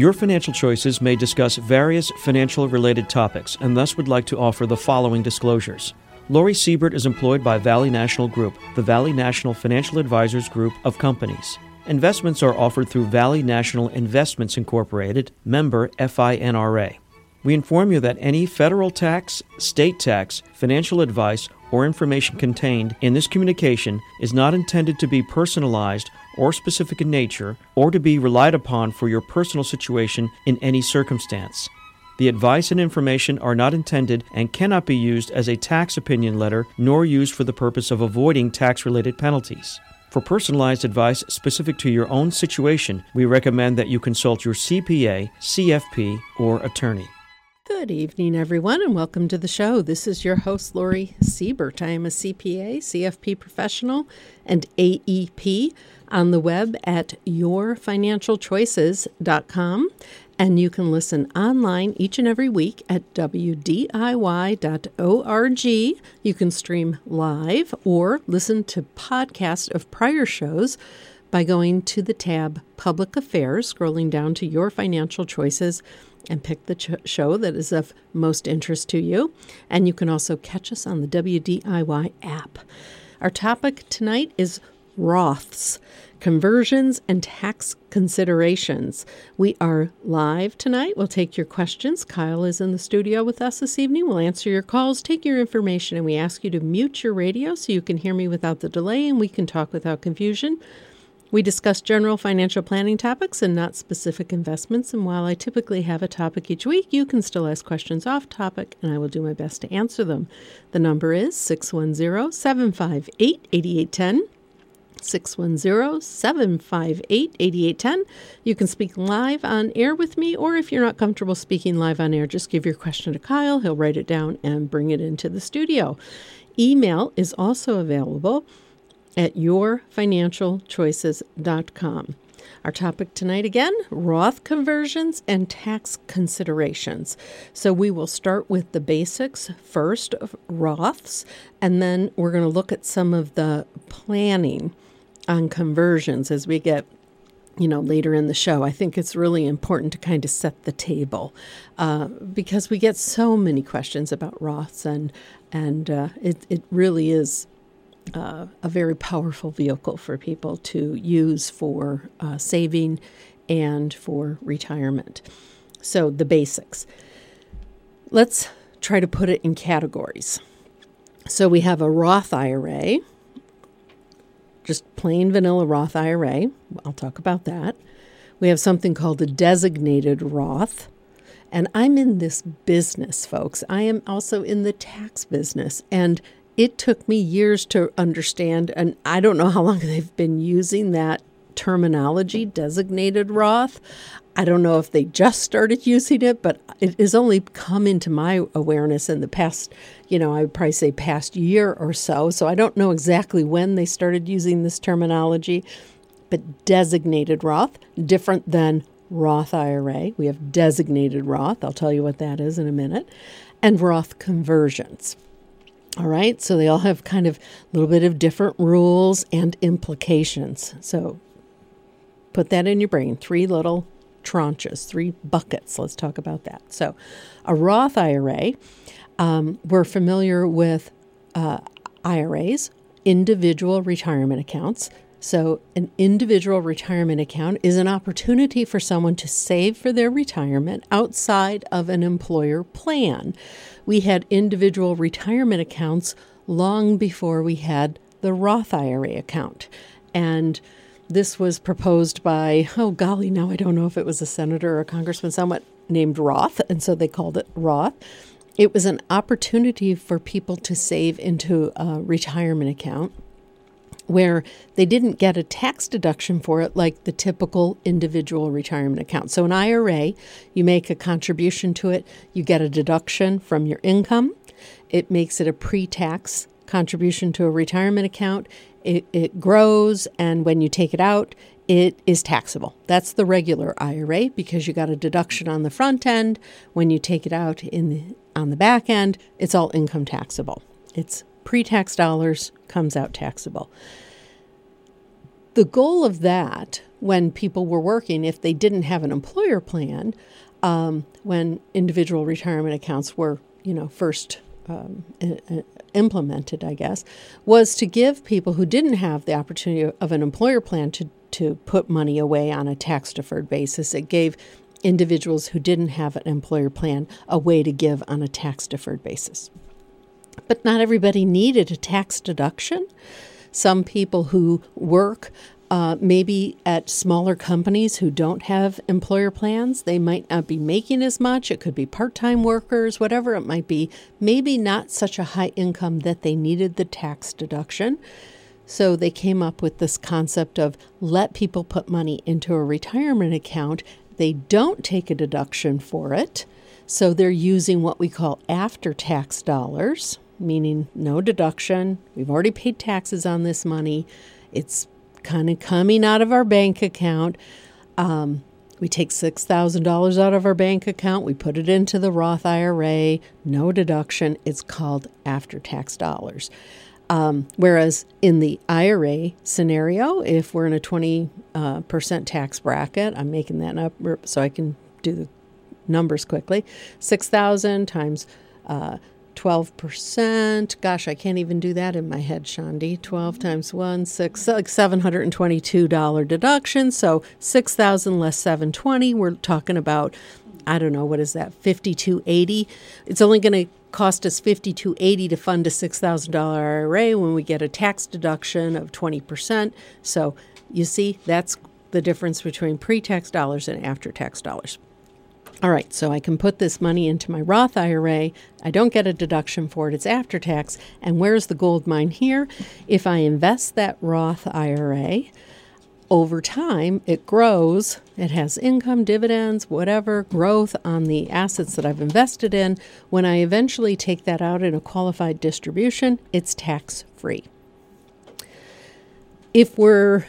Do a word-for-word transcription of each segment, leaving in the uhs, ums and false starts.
Your Financial Choices may discuss various financial-related topics and thus would like to offer the following disclosures. Lori Siebert is employed by Valley National Group, the Valley National Financial Advisors Group of companies. Investments are offered through Valley National Investments Incorporated, member FINRA. We inform you that any federal tax, state tax, financial advice, or information contained in this communication is not intended to be personalized or specific in nature or to be relied upon for your personal situation in any circumstance. The advice and information are not intended and cannot be used as a tax opinion letter nor used for the purpose of avoiding tax-related penalties. For personalized advice specific to your own situation, we recommend that you consult your C P A, C F P, or attorney. Good evening, everyone, and welcome to the show. This is your host, Lori Siebert. I am a C P A, C F P professional, and A E P on the web at your financial choices dot com. And you can listen online each and every week at W D I Y dot org. You can stream live or listen to podcasts of prior shows by going to the tab Public Affairs, scrolling down to Your Financial Choices, and pick the ch- show that is of most interest to you. And you can also catch us on the W D I Y app. Our topic tonight is Roths, conversions and tax considerations. We are live tonight. We'll take your questions. Kyle is in the studio with us this evening. We'll answer your calls, take your information, and we ask you to mute your radio so you can hear me without the delay and we can talk without confusion. We discuss general financial planning topics and not specific investments, and while I typically have a topic each week, you can still ask questions off topic, and I will do my best to answer them. The number is six one zero, seven five eight, eight eight one zero, six one zero, seven five eight, eight eight one zero. You can speak live on air with me, or if you're not comfortable speaking live on air, just give your question to Kyle. He'll write it down and bring it into the studio. Email is also available at your financial choices dot com. Our topic tonight again, Roth conversions and tax considerations. So we will start with the basics first of Roths, and then we're going to look at some of the planning on conversions as we get, you know, later in the show. I think it's really important to kind of set the table uh, because we get so many questions about Roths, and and uh, it it really is Uh, a very powerful vehicle for people to use for uh, saving and for retirement. So the basics. Let's try to put it in categories. So we have a Roth I R A, just plain vanilla Roth I R A. I'll talk about that. We have something called a designated Roth. And I'm in this business, folks. I am also in the tax business. And it took me years to understand, and I don't know how long they've been using that terminology, designated Roth. I don't know if they just started using it, but it has only come into my awareness in the past, you know, I would probably say past year or so. So I don't know exactly when they started using this terminology, but designated Roth, different than Roth I R A. We have designated Roth. I'll tell you what that is in a minute. And Roth conversions. All right, so they all have kind of a little bit of different rules and implications. So put that in your brain, three little tranches, three buckets. Let's talk about that. So a Roth I R A, um, we're familiar with uh, I R As, individual retirement accounts. So an individual retirement account is an opportunity for someone to save for their retirement outside of an employer plan. We had individual retirement accounts long before we had the Roth I R A account. And this was proposed by, oh golly, now I don't know if it was a senator or a congressman, someone named Roth, and so they called it Roth. It was an opportunity for people to save into a retirement account where they didn't get a tax deduction for it like the typical individual retirement account. So an I R A, you make a contribution to it, you get a deduction from your income. It makes it a pre-tax contribution to a retirement account. It, it grows, and when you take it out, it is taxable. That's the regular I R A because you got a deduction on the front end. When you take it out in the, on the back end, it's all income taxable. It's pre-tax dollars, comes out taxable. the goal of that, when people were working, if they didn't have an employer plan, um, when individual retirement accounts were, you know, first um, implemented, I guess, was to give people who didn't have the opportunity of an employer plan to, to put money away on a tax-deferred basis. It gave individuals who didn't have an employer plan a way to give on a tax-deferred basis. But not everybody needed a tax deduction. Some people who work uh, maybe at smaller companies who don't have employer plans, they might not be making as much. It could be part-time workers, whatever it might be. Maybe not such a high income that they needed the tax deduction. So they came up with this concept of let people put money into a retirement account. They don't take a deduction for it. So they're using what we call after-tax dollars, meaning no deduction. We've already paid taxes on this money. It's kind of coming out of our bank account. Um, we take six thousand dollars out of our bank account. We put it into the Roth I R A. No deduction. It's called after-tax dollars. Um, whereas in the I R A scenario, if we're in a twenty percent uh, tax bracket, I'm making that up so I can do the numbers quickly, six thousand times uh, twelve percent. Gosh, I can't even do that in my head, Shandi. twelve times one, six, like seven hundred twenty-two dollars deduction. So six thousand less seven hundred twenty. We're talking about, I don't know, what is that, fifty-two eighty. It's only going to cost us fifty-two eighty to fund a six thousand dollars I R A when we get a tax deduction of twenty percent. So you see, that's the difference between pre-tax dollars and after-tax dollars. All right, so I can put this money into my Roth I R A. I don't get a deduction for it. It's after tax. And where's the gold mine here? If I invest that Roth I R A, over time, it grows. It has income, dividends, whatever, growth on the assets that I've invested in. When I eventually take that out in a qualified distribution, it's tax-free. If we're,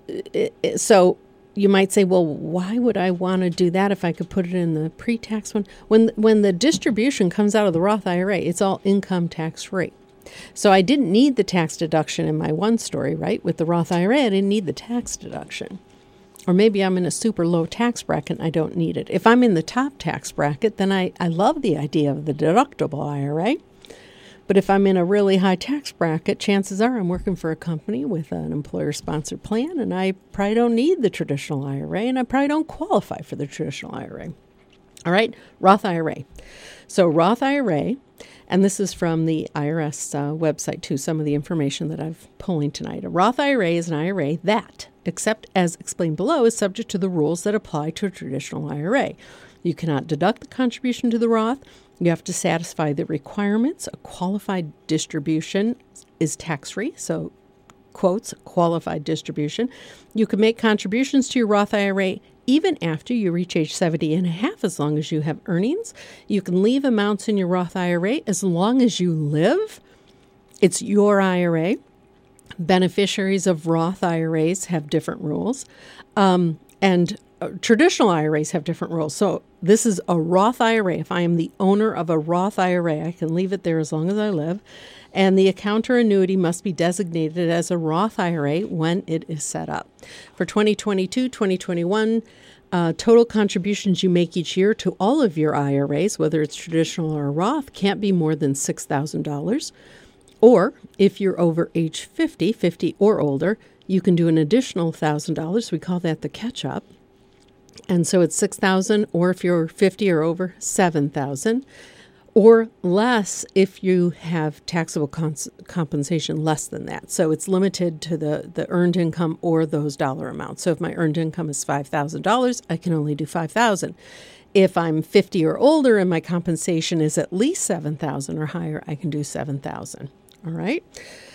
so you might say, well, why would I want to do that if I could put it in the pre-tax one? When, when the distribution comes out of the Roth I R A, it's all income tax-free. So I didn't need the tax deduction in my one story, right? With the Roth I R A, I didn't need the tax deduction. Or maybe I'm in a super low tax bracket and I don't need it. If I'm in the top tax bracket, then I, I love the idea of the deductible I R A. But if I'm in a really high tax bracket, chances are I'm working for a company with an employer-sponsored plan, and I probably don't need the traditional I R A, and I probably don't qualify for the traditional I R A. All right, Roth I R A. So Roth I R A, and this is from the I R S uh, website too, some of the information that I'm pulling tonight. A Roth I R A is an I R A that, except as explained below, is subject to the rules that apply to a traditional I R A. You cannot deduct the contribution to the Roth. You have to satisfy the requirements. A qualified distribution is tax-free, so quotes, qualified distribution. You can make contributions to your Roth I R A even after you reach age seventy and a half, as long as you have earnings. You can leave amounts in your Roth I R A as long as you live. It's your I R A. Beneficiaries of Roth I R As have different rules. Um, and uh, traditional I R As have different rules. So this is a Roth I R A. If I am the owner of a Roth I R A, I can leave it there as long as I live. And the account or annuity must be designated as a Roth I R A when it is set up. For twenty twenty-two, twenty twenty-one, uh, total contributions you make each year to all of your I R As, whether it's traditional or Roth, can't be more than six thousand dollars. Or if you're over age fifty, fifty or older, you can do an additional one thousand dollars. We call that the catch-up. And so it's six thousand dollars, or if you're fifty or over, seven thousand dollars. Or less if you have taxable cons- compensation less than that. So it's limited to the, the earned income or those dollar amounts. So if my earned income is five thousand dollars, I can only do five thousand dollars. If I'm fifty or older and my compensation is at least seven thousand dollars or higher, I can do seven thousand dollars. All right?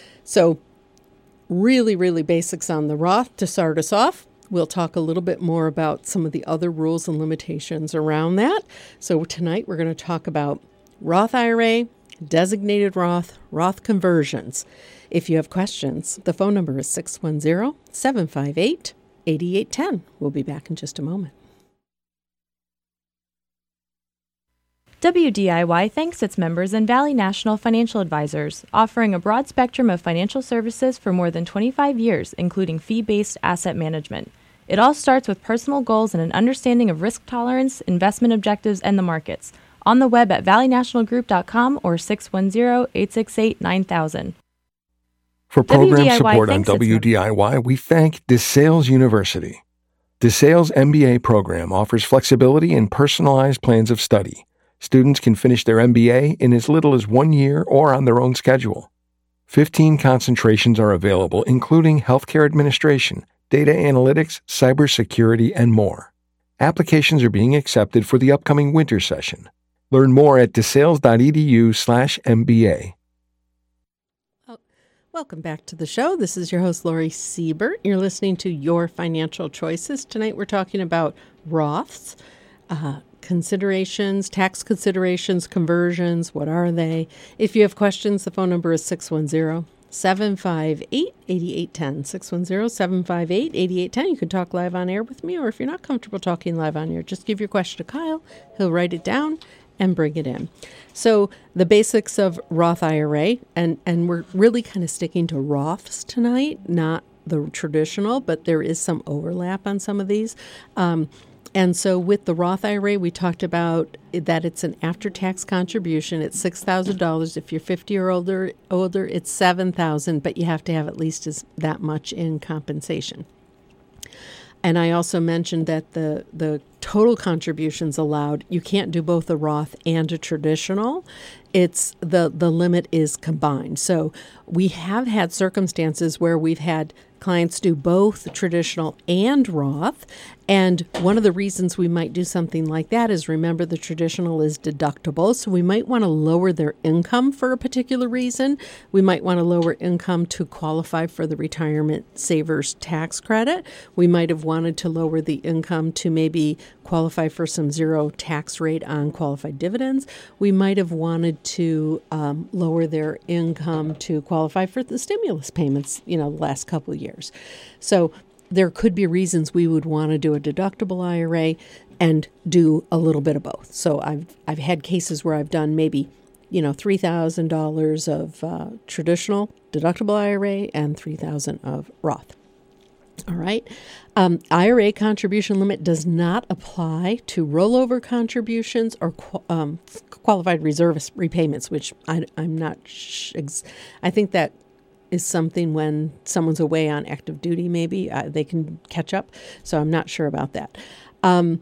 So really, really basics on the Roth to start us off. We'll talk a little bit more about some of the other rules and limitations around that. So tonight we're going to talk about Roth I R A, designated Roth, Roth conversions. If you have questions, the phone number is six one zero, seven five eight, eight eight one zero. We'll be back in just a moment. W D I Y thanks its members and Valley National Financial Advisors, offering a broad spectrum of financial services for more than twenty-five years, including fee-based asset management. It all starts with personal goals and an understanding of risk tolerance, investment objectives, and the markets. On the web at valley national group dot com or six one zero, eight six eight, nine thousand. For program support on W D I Y, we thank DeSales University. DeSales M B A program offers flexibility and personalized plans of study. Students can finish their M B A in as little as one year or on their own schedule. Fifteen concentrations are available, including healthcare administration, data analytics, cybersecurity, and more. Applications are being accepted for the upcoming winter session. Learn more at desales.edu slash MBA. Oh, welcome back to the show. This is your host, Lori Siebert. You're listening to Your Financial Choices. Tonight we're talking about Roths. Uh, Considerations, tax considerations, conversions, what are they? If you have questions, the phone number is six one zero, seven five eight, eight eight one zero, six one zero, seven five eight, eight eight one zero. You can talk live on air with me, or if you're not comfortable talking live on air, just give your question to Kyle. He'll write it down and bring it in. So the basics of Roth I R A, and, and we're really kind of sticking to Roths tonight, not the traditional, but there is some overlap on some of these. Um, And so with the Roth I R A, we talked about that it's an after-tax contribution. It's six thousand dollars. If you're fifty or older, older, it's seven thousand dollars, but you have to have at least as, that much in compensation. And I also mentioned that the, the total contributions allowed, you can't do both a Roth and a traditional. It's the, the limit is combined. So we have had circumstances where we've had clients do both traditional and Roth. And one of the reasons we might do something like that is, remember, the traditional is deductible. So we might want to lower their income for a particular reason. We might want to lower income to qualify for the retirement savers tax credit. We might have wanted to lower the income to maybe qualify for some zero tax rate on qualified dividends. We might have wanted to um, lower their income to qualify for the stimulus payments, you know, the last couple of years. So there could be reasons we would want to do a deductible I R A and do a little bit of both. So I've I've had cases where I've done maybe, you know, three thousand dollars of uh, traditional deductible I R A and three thousand dollars of Roth. All right. Um, I R A contribution limit does not apply to rollover contributions or qu- um, qualified reserve repayments, which I, I'm not, sh- ex- I think that is something when someone's away on active duty, maybe uh, they can catch up. So I'm not sure about that. Um,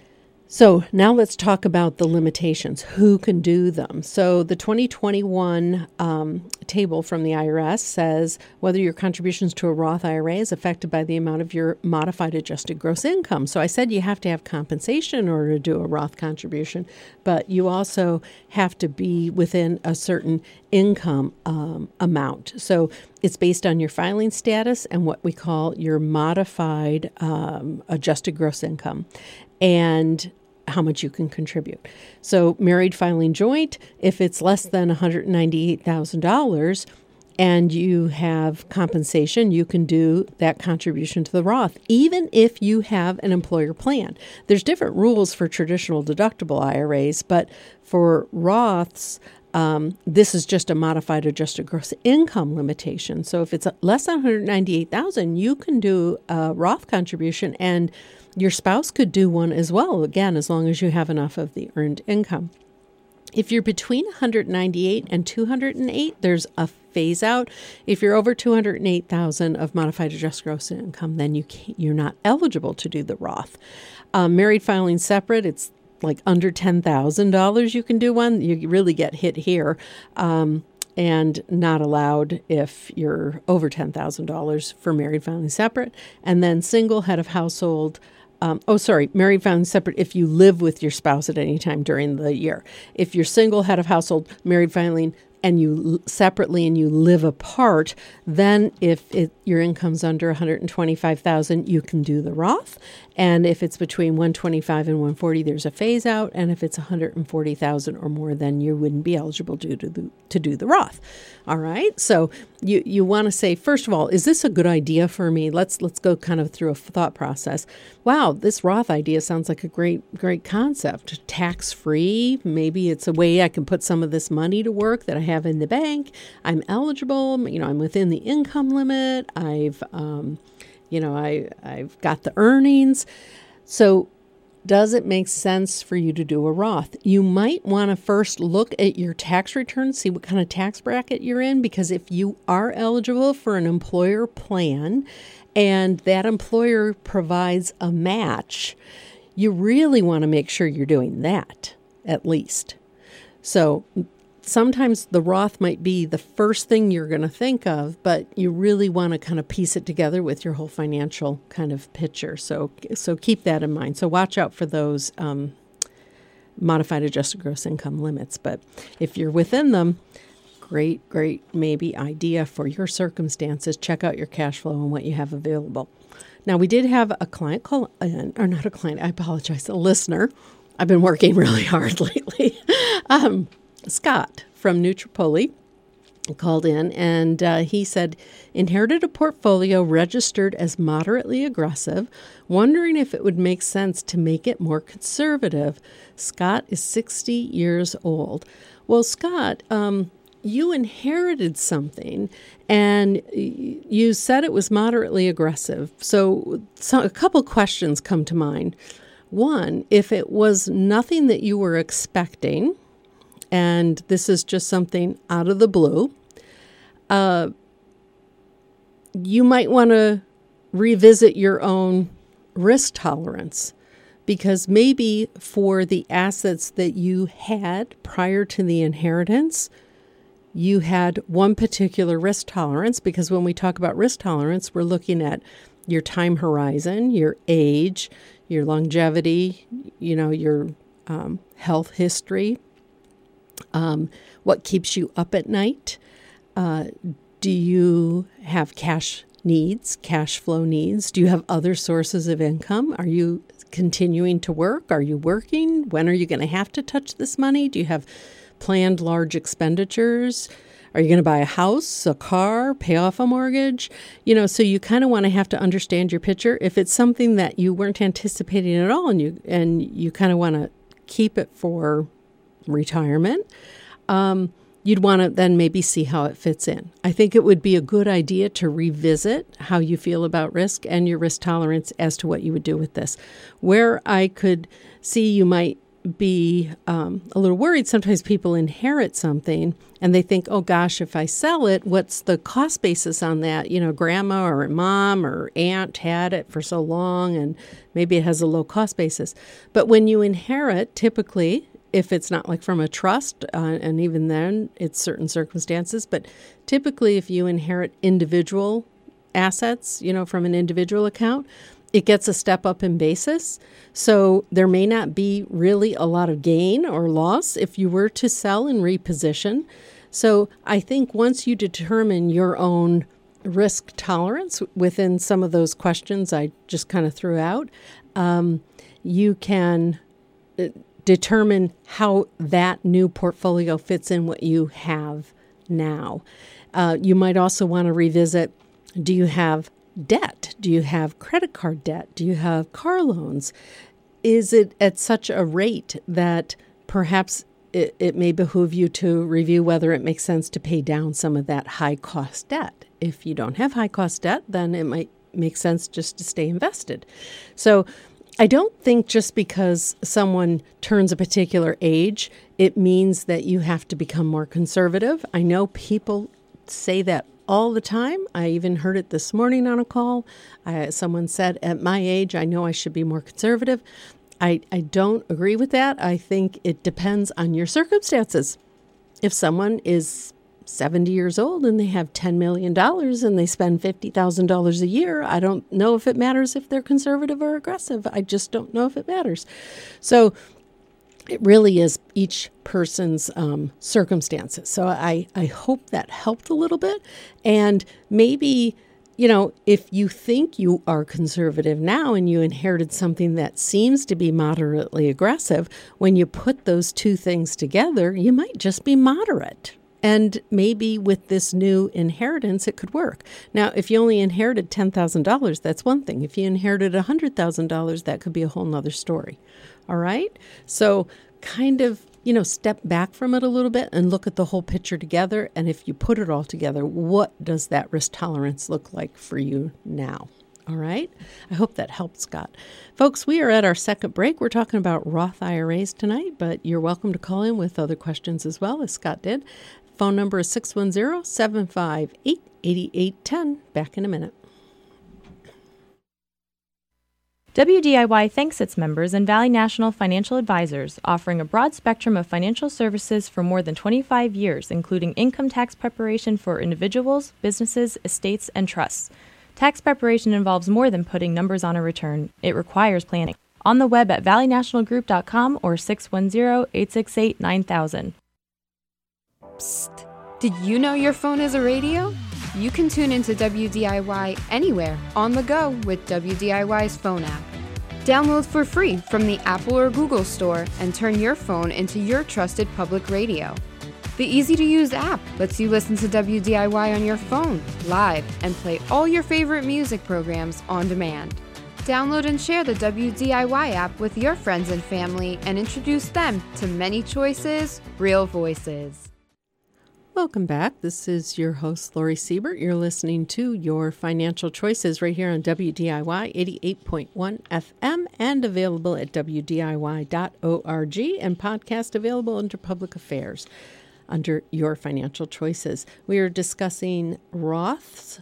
so now let's talk about the limitations. Who can do them? So the twenty twenty-one um, table from the I R S says whether your contributions to a Roth I R A is affected by the amount of your modified adjusted gross income. So I said you have to have compensation in order to do a Roth contribution, but you also have to be within a certain income um, amount. So it's based on your filing status and what we call your modified um, adjusted gross income, and how much you can contribute. So married filing joint, if it's less than one hundred ninety-eight thousand dollars and you have compensation, you can do that contribution to the Roth, even if you have an employer plan. There's different rules for traditional deductible I R As, but for Roths, Um, this is just a modified adjusted gross income limitation. So if it's less than one hundred ninety-eight thousand dollars, you can do a Roth contribution, and your spouse could do one as well, again, as long as you have enough of the earned income. If you're between one hundred ninety-eight and two hundred eight, there's a phase out. If you're over two hundred eight thousand of modified adjusted gross income, then you can't, you're not eligible to do the Roth. Um, married filing separate, it's like under ten thousand dollars you can do one. You really get hit here, um, and not allowed if you're over ten thousand dollars for married filing separate. And then single head of household, um, oh, sorry, married filing separate if you live with your spouse at any time during the year. If you're single head of household, married filing and you separately and you live apart, then if it, your income's under one hundred twenty-five thousand dollars, you can do the Roth. And if it's between one hundred twenty-five and one hundred forty, there's a phase out. And if it's one hundred forty thousand or more, then you wouldn't be eligible to do the, to do the Roth. All right. So you, you want to say, first of all, is this a good idea for me? Let's let's go kind of through a thought process. Wow, this Roth idea sounds like a great, great concept. Tax-free. Maybe it's a way I can put some of this money to work that I have in the bank. I'm eligible. You know, I'm within the income limit. I've, um, you know, I, I've got the earnings. So does it make sense for you to do a Roth? You might want to first look at your tax return, see what kind of tax bracket you're in, because if you are eligible for an employer plan and that employer provides a match, you really want to make sure you're doing that at least. So sometimes the Roth might be the first thing you're going to think of, but you really want to kind of piece it together with your whole financial kind of picture. So so keep that in mind. So watch out for those um, modified adjusted gross income limits. But if you're within them, great, great maybe idea for your circumstances. Check out your cash flow and what you have available. Now, we did have a client call, in, or not a client, I apologize, a listener. I've been working really hard lately. um, Scott from New Tripoli called in, and uh, he said, inherited a portfolio registered as moderately aggressive, wondering if it would make sense to make it more conservative. Scott is sixty years old. Well, Scott, um, you inherited something, and you said it was moderately aggressive. So, so a couple questions come to mind. One, if it was nothing that you were expecting, and this is just something out of the blue, uh, you might want to revisit your own risk tolerance, because maybe for the assets that you had prior to the inheritance, you had one particular risk tolerance, because when we talk about risk tolerance, we're looking at your time horizon, your age, your longevity, you know, your um, health history, Um, what keeps you up at night? Uh, do you have cash needs, cash flow needs? Do you have other sources of income? Are you continuing to work? Are you working? When are you going to have to touch this money? Do you have planned large expenditures? Are you going to buy a house, a car, pay off a mortgage? You know, so you kind of want to have to understand your picture. If it's something that you weren't anticipating at all, and you and you kind of want to keep it for retirement, um, you'd want to then maybe see how it fits in. I think it would be a good idea to revisit how you feel about risk and your risk tolerance as to what you would do with this. Where I could see you might be um, a little worried, sometimes people inherit something and they think, oh gosh, if I sell it, what's the cost basis on that? You know, grandma or mom or aunt had it for so long and maybe it has a low cost basis. But when you inherit, typically, if it's not like from a trust, uh, and even then it's certain circumstances, but typically if you inherit individual assets, you know, from an individual account, it gets a step up in basis. So there may not be really a lot of gain or loss if you were to sell and reposition. So I think once you determine your own risk tolerance within some of those questions I just kind of threw out, um, you can determine how that new portfolio fits in what you have now. Uh, you might also want to revisit, do you have debt? Do you have credit card debt? Do you have car loans? Is it at such a rate that perhaps it, it may behoove you to review whether it makes sense to pay down some of that high-cost debt? If you don't have high-cost debt, then it might make sense just to stay invested. So I don't think just because someone turns a particular age, it means that you have to become more conservative. I know people say that all the time. I even heard it this morning on a call. I, someone said, at my age, I know I should be more conservative. I, I don't agree with that. I think it depends on your circumstances. If someone is seventy years old and they have ten million dollars and they spend fifty thousand dollars a year, I don't know if it matters if they're conservative or aggressive. I just don't know if it matters. So it really is each person's um, circumstances. So I, I hope that helped a little bit. And maybe, you know, if you think you are conservative now and you inherited something that seems to be moderately aggressive, when you put those two things together, you might just be moderate. And maybe with this new inheritance, it could work. Now, if you only inherited ten thousand dollars, that's one thing. If you inherited one hundred thousand dollars, that could be a whole nother story. All right? So kind of, you know, step back from it a little bit and look at the whole picture together. And if you put it all together, what does that risk tolerance look like for you now? All right. I hope that helped, Scott. Folks, we are at our second break. We're talking about Roth I R As tonight, but you're welcome to call in with other questions as well, as Scott did. Phone number is six one zero, seven five eight, eight eight one zero. Back in a minute. W D I Y thanks its members and Valley National Financial Advisors, offering a broad spectrum of financial services for more than twenty-five years, including income tax preparation for individuals, businesses, estates, and trusts. Tax preparation involves more than putting numbers on a return. It requires planning. On the web at valley national group dot com or six one zero, eight six eight, nine thousand. Psst. Did you know your phone is a radio? You can tune into W D I Y anywhere, on the go, with W D I Y's phone app. Download for free from the Apple or Google Store and turn your phone into your trusted public radio. The easy-to-use app lets you listen to W D I Y on your phone, live, and play all your favorite music programs on demand. Download and share the W D I Y app with your friends and family and introduce them to many choices, real voices. Welcome back. This is your host, Lori Siebert. You're listening to Your Financial Choices right here on W D I Y eighty-eight point one F M and available at W D I Y dot org and podcast available under Public Affairs under Your Financial Choices. We are discussing Roths,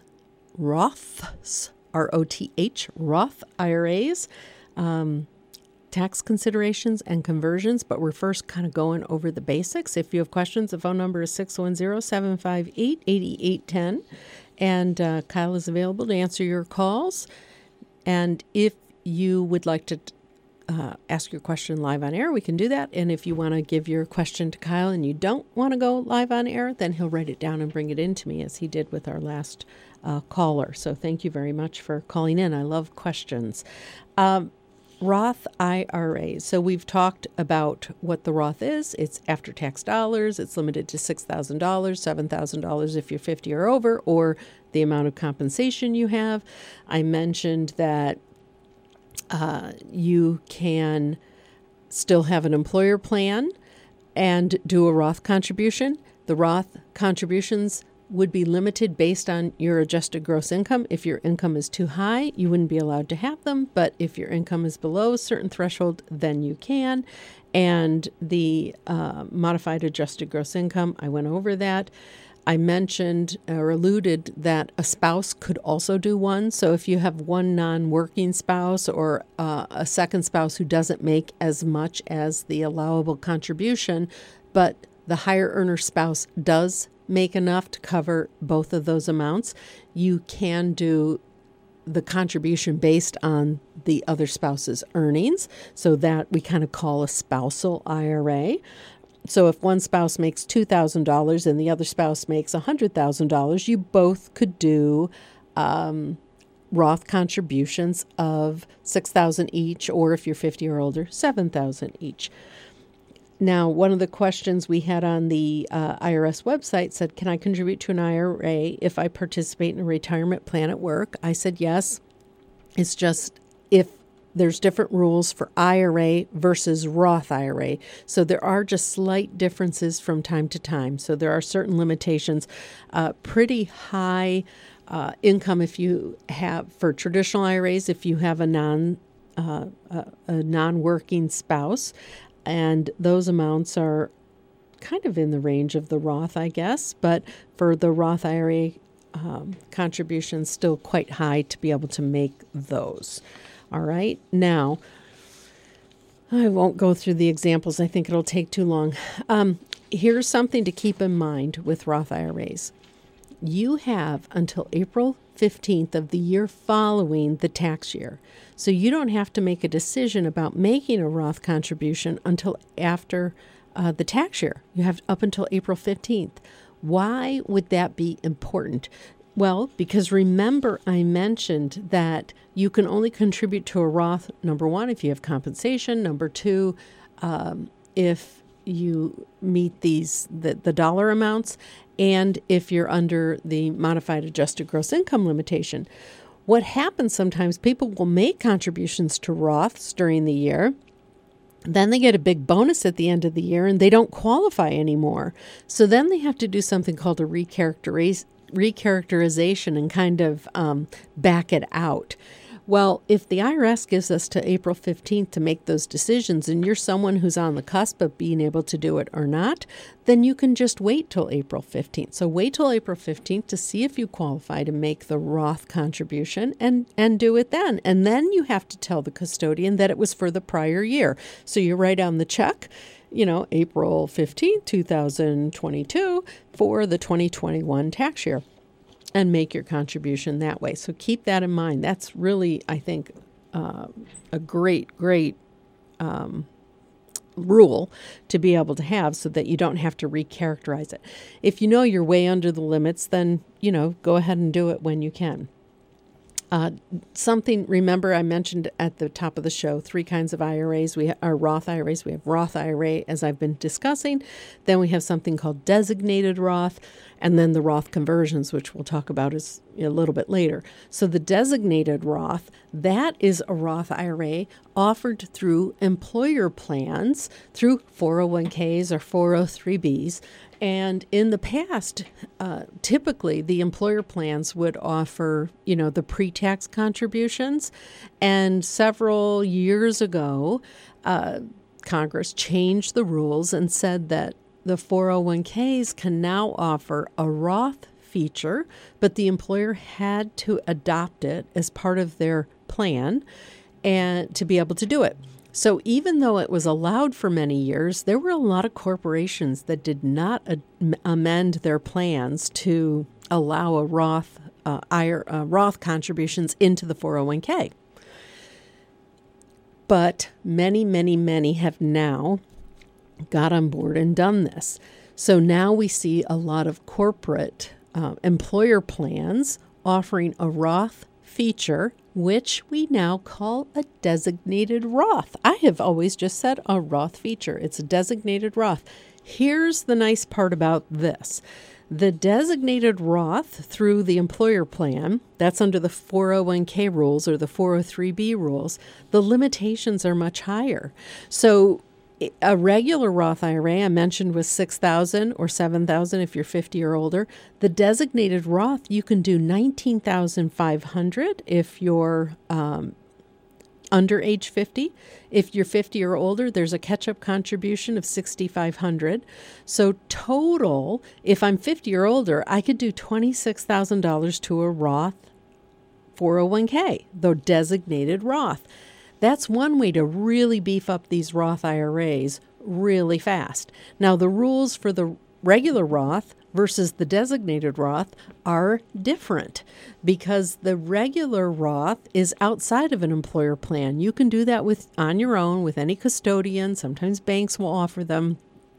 Roths, R O T H, Roth I R As, um, tax considerations and conversions, but we're first kind of going over the basics. If you have questions, the phone number is six one zero, seven five eight, eight eight one zero, and uh, Kyle is available to answer your calls. And if you would like to uh, ask your question live on air, we can do that. And if you want to give your question to Kyle and you don't want to go live on air, then he'll write it down and bring it in to me, as he did with our last uh, caller. So thank you very much for calling in. I love questions. Um, Roth I R As. So we've talked about what the Roth is. It's after-tax dollars. It's limited to six thousand dollars, seven thousand dollars if you're fifty or over, or the amount of compensation you have. I mentioned that uh, you can still have an employer plan and do a Roth contribution. The Roth contributions would be limited based on your adjusted gross income. If your income is too high, you wouldn't be allowed to have them. But if your income is below a certain threshold, then you can. And the uh, modified adjusted gross income, I went over that. I mentioned or alluded that a spouse could also do one. So if you have one non-working spouse or uh, a second spouse who doesn't make as much as the allowable contribution, but the higher earner spouse does make enough to cover both of those amounts, you can do the contribution based on the other spouse's earnings. So that we kind of call a spousal I R A. So if one spouse makes two thousand dollars and the other spouse makes one hundred thousand dollars, you both could do um, Roth contributions of six thousand dollars each, or if you're fifty or older, seven thousand dollars each. Now, one of the questions we had on the uh, I R S website said, can I contribute to an I R A if I participate in a retirement plan at work? I said yes. It's just if there's different rules for I R A versus Roth I R A. So there are just slight differences from time to time. So there are certain limitations. Uh, pretty high uh, income if you have, for traditional I R As, if you have a non uh, a, a non-working spouse. And those amounts are kind of in the range of the Roth, I guess. But for the Roth I R A um, contributions, still quite high to be able to make those. All right. Now, I won't go through the examples. I think it'll take too long. Um, here's something to keep in mind with Roth I R As. You have until April fifteenth of the year following the tax year. So you don't have to make a decision about making a Roth contribution until after uh, the tax year. You have up until April fifteenth. Why would that be important? Well, because remember I mentioned that you can only contribute to a Roth, number one, if you have compensation, number two, um, if you meet these the, the dollar amounts, and if you're under the modified adjusted gross income limitation. What happens sometimes, people will make contributions to Roths during the year. Then they get a big bonus at the end of the year and they don't qualify anymore. So then they have to do something called a recharacteriz- recharacterization and kind of um, back it out. Well, if the I R S gives us to April fifteenth to make those decisions and you're someone who's on the cusp of being able to do it or not, then you can just wait till April fifteenth. So wait till April fifteenth to see if you qualify to make the Roth contribution and, and do it then. And then you have to tell the custodian that it was for the prior year. So you write on the check, you know, April fifteenth, twenty twenty-two for the twenty twenty-one tax year, and make your contribution that way. So keep that in mind. That's really, I think, uh, a great, great um, rule to be able to have so that you don't have to recharacterize it. If you know you're way under the limits, then, you know, go ahead and do it when you can. Uh, something, remember I mentioned at the top of the show, three kinds of I R As. We are Roth I R As. We have Roth I R A, as I've been discussing. Then we have something called designated Roth, and then the Roth conversions, which we'll talk about is a little bit later. So the designated Roth, that is a Roth I R A offered through employer plans, through four oh one k's or four oh three b's. And in the past, uh, typically the employer plans would offer, you know, the pre-tax contributions. And several years ago, uh, Congress changed the rules and said that the four oh one k's can now offer a Roth feature, but the employer had to adopt it as part of their plan and to be able to do it. So even though it was allowed for many years, there were a lot of corporations that did not ad- amend their plans to allow a Roth uh, I R, uh, Roth contributions into the four oh one k. But many, many, many have now got on board and done this. So now we see a lot of corporate uh, employer plans offering a Roth feature, which we now call a designated Roth. I have always just said a Roth feature. It's a designated Roth. Here's the nice part about this. The designated Roth through the employer plan, that's under the four oh one k rules or the four oh three b rules, the limitations are much higher. So a regular Roth I R A I mentioned was six thousand dollars or seven thousand dollars if you're fifty or older. The designated Roth, you can do nineteen thousand five hundred dollars if you're um, under age fifty. If you're fifty or older, there's a catch-up contribution of six thousand five hundred dollars. So total, if I'm fifty or older, I could do twenty-six thousand dollars to a Roth four oh one k, the designated Roth. That's one way to really beef up these Roth I R As really fast. Now, the rules for the regular Roth versus the designated Roth are different because the regular Roth is outside of an employer plan. You can do that with on your own with any custodian. Sometimes banks will offer them.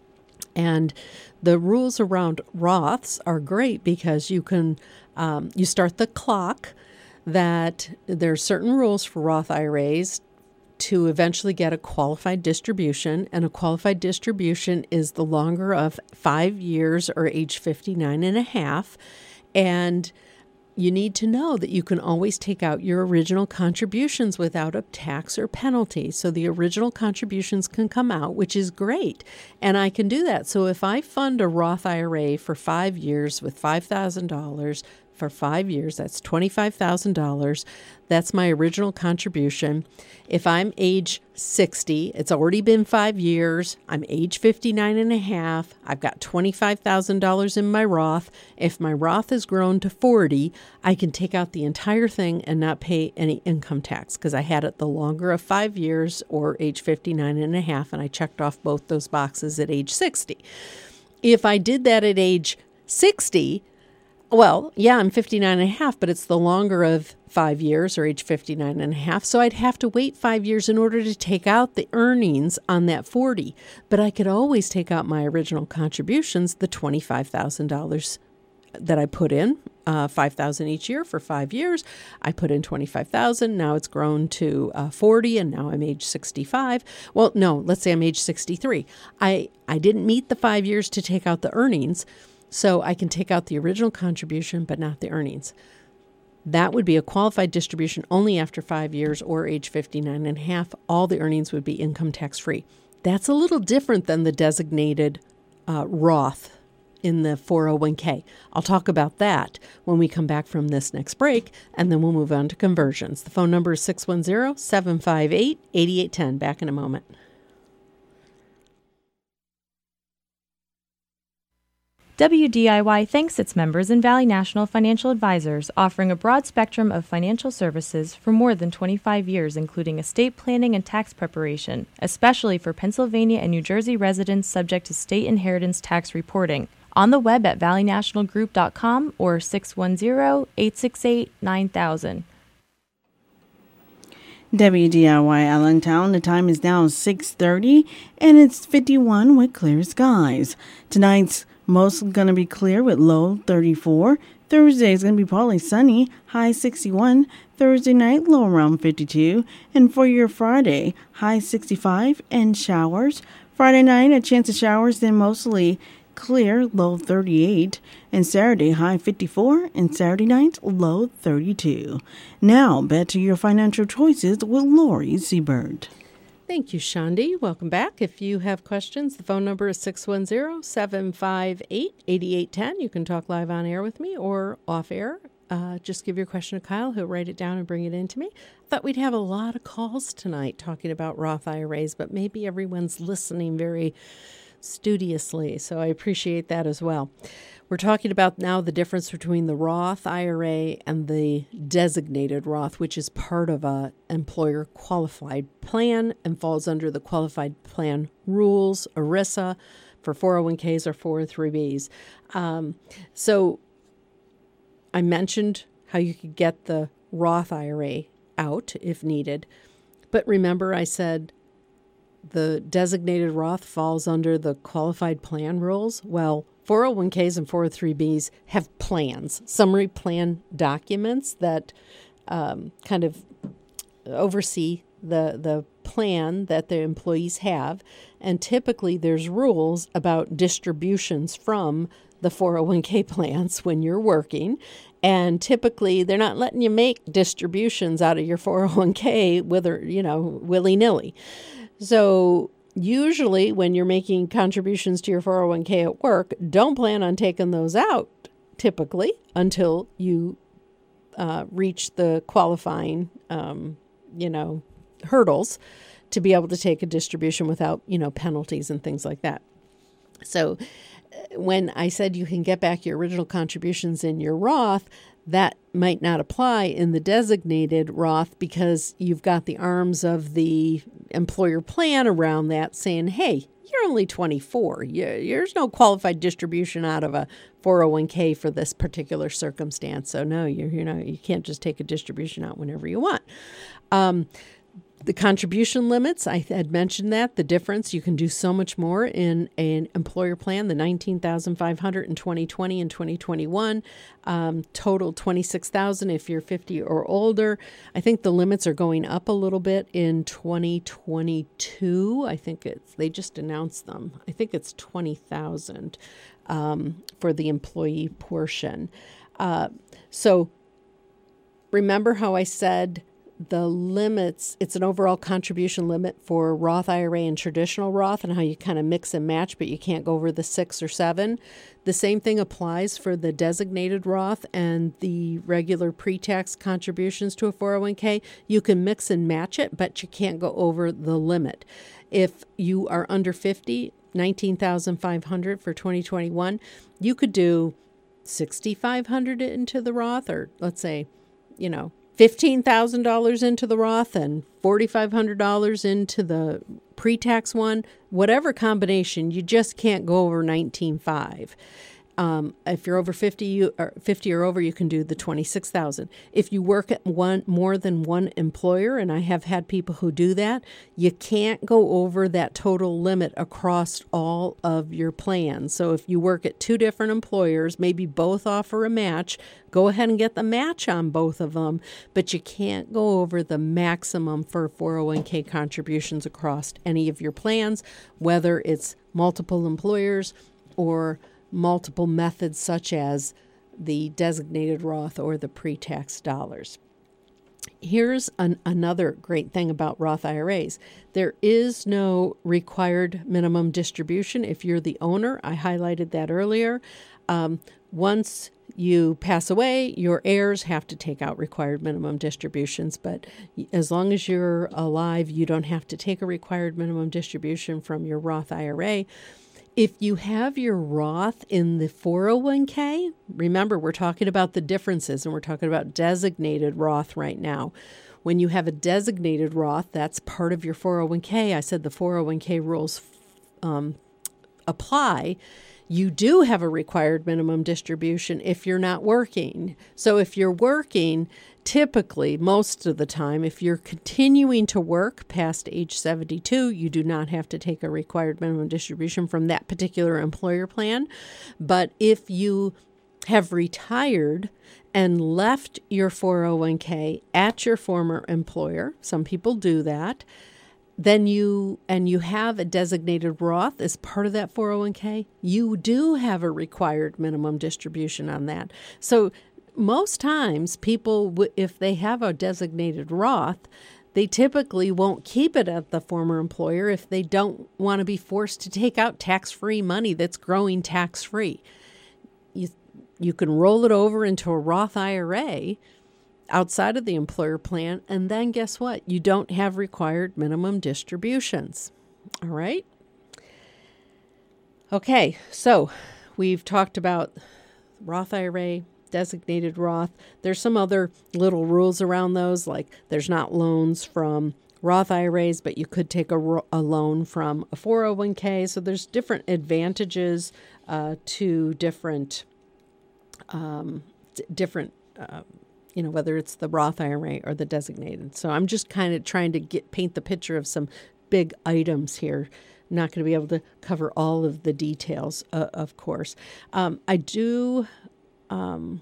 And the rules around Roths are great because you can um, you start the clock that there are certain rules for Roth I R As to eventually get a qualified distribution, and a qualified distribution is the longer of five years or age fifty-nine and a half. And you need to know that you can always take out your original contributions without a tax or penalty. So the original contributions can come out, which is great. And I can do that. So if I fund a Roth I R A for five years with five thousand dollars for five years, that's twenty-five thousand dollars. That's my original contribution. If I'm age sixty, it's already been five years. I'm age fifty-nine and a half. I've got twenty-five thousand dollars in my Roth. If my Roth has grown to forty, I can take out the entire thing and not pay any income tax because I had it the longer of five years or age fifty-nine and a half, and I checked off both those boxes at age sixty. If I did that at age sixty, Well, yeah, I'm fifty-nine and a half, but it's the longer of five years or age fifty-nine and a half. So I'd have to wait five years in order to take out the earnings on that forty. But I could always take out my original contributions, the twenty-five thousand dollars that I put in, uh, five thousand dollars each year for five years. I put in twenty-five thousand dollars. Now it's grown to uh, forty, and now I'm age sixty-five. Well, no, let's say I'm age sixty-three. I, I didn't meet the five years to take out the earnings, so I can take out the original contribution, but not the earnings. That would be a qualified distribution only after five years or age fifty-nine and a half. All the earnings would be income tax free. That's a little different than the designated uh, Roth in the four oh one k. I'll talk about that when we come back from this next break, and then we'll move on to conversions. The phone number is six one zero, seven five eight, eight eight one zero. Back in a moment. W D I Y thanks its members and Valley National Financial Advisors, offering a broad spectrum of financial services for more than twenty-five years, including estate planning and tax preparation, especially for Pennsylvania and New Jersey residents subject to state inheritance tax reporting. On the web at valley national group dot com or six one zero, eight six eight, nine thousand. W D I Y Allentown, the time is now six thirty, and it's fifty-one with clear skies. Tonight's mostly going to be clear with low thirty-four. Thursday is going to be partly sunny, high sixty-one. Thursday night, low around fifty-two. And for your Friday, high sixty-five and showers. Friday night, a chance of showers, then mostly clear, low thirty-eight. And Saturday, high fifty-four. And Saturday night, low thirty-two. Now, back to your financial choices with Lori Siebert. Thank you, Shandi. Welcome back. If you have questions, the phone number is six one zero, seven five eight, eight eight one zero. You can talk live on air with me or off air. Uh, just give your question to Kyle. He'll write it down and bring it in to me. I thought we'd have a lot of calls tonight talking about Roth I R As, but maybe everyone's listening very studiously, so I appreciate that as well. We're talking about now the difference between the Roth I R A and the designated Roth, which is part of a employer qualified plan and falls under the qualified plan rules, ERISA, for four oh one k's or four oh three b's. Um, so I mentioned how you could get the Roth I R A out if needed. But remember I said the designated Roth falls under the qualified plan rules? Well, four oh one k's and four oh three b's have plans, summary plan documents that um, kind of oversee the the plan that the employees have. And typically there's rules about distributions from the four oh one k plans when you're working. And typically they're not letting you make distributions out of your four oh one k with, you know, willy-nilly. So usually when you're making contributions to your four oh one k at work, don't plan on taking those out typically until you uh, reach the qualifying, um, you know, hurdles to be able to take a distribution without, you know, penalties and things like that. So when I said you can get back your original contributions in your Roth, that might not apply in the designated Roth because you've got the arms of the employer plan around that saying, hey, you're only twenty-four. You, there's no qualified distribution out of a four oh one k for this particular circumstance. So no, you you know you can't just take a distribution out whenever you want. Um, The contribution limits, I had mentioned that, the difference, you can do so much more in an employer plan, the nineteen thousand five hundred dollars in twenty twenty and twenty twenty-one, um, total twenty-six thousand dollars if you're fifty or older. I think the limits are going up a little bit in twenty twenty-two. I think it's, they just announced them. I think it's twenty thousand dollars um, for the employee portion. Uh, so remember how I said the limits, it's an overall contribution limit for Roth I R A and traditional Roth and how you kind of mix and match, but you can't go over the six or seven. The same thing applies for the designated Roth and the regular pre-tax contributions to a four oh one k. You can mix and match it, but you can't go over the limit. If you are under fifty, nineteen thousand five hundred dollars for twenty twenty-one, you could do six thousand five hundred dollars into the Roth, or let's say, you know, fifteen thousand dollars into the Roth and four thousand five hundred dollars into the pre-tax one, whatever combination, you just can't go over nineteen thousand five hundred dollars. Um, if you're over fifty, you, or fifty or over, you can do the twenty-six thousand. If you work at one more than one employer, and I have had people who do that, you can't go over that total limit across all of your plans. So if you work at two different employers, maybe both offer a match, go ahead and get the match on both of them, but you can't go over the maximum for four oh one k contributions across any of your plans, whether it's multiple employers or multiple methods such as the designated Roth or the pre-tax dollars. Here's an, another great thing about Roth I R As. There is no required minimum distribution if you're the owner. I highlighted that earlier. Um, once you pass away, your heirs have to take out required minimum distributions, but as long as you're alive, you don't have to take a required minimum distribution from your Roth I R A. If you have your Roth in the four oh one k, remember, we're talking about the differences, and we're talking about designated Roth right now. When you have a designated Roth, that's part of your four oh one k. I said the four oh one k rules um, apply. You do have a required minimum distribution if you're not working. So if you're working, typically, most of the time, if you're continuing to work past age seventy-two, you do not have to take a required minimum distribution from that particular employer plan. But if you have retired and left your four oh one k at your former employer, some people do that, then you, and you have a designated Roth as part of that four oh one k, you do have a required minimum distribution on that. So most times people, if they have a designated Roth, they typically won't keep it at the former employer if they don't want to be forced to take out tax-free money that's growing tax-free. You, you can roll it over into a Roth I R A outside of the employer plan, and then guess what? You don't have required minimum distributions. All right? Okay, so we've talked about Roth I R A, designated Roth. There's some other little rules around those, like there's not loans from Roth I R As, but you could take a, ro- a loan from a four oh one k. So there's different advantages uh, to different, um, d- different, uh, you know, whether it's the Roth I R A or the designated. So I'm just kind of trying to get paint the picture of some big items here. I'm not going to be able to cover all of the details, uh, of course. Um, I do. Um,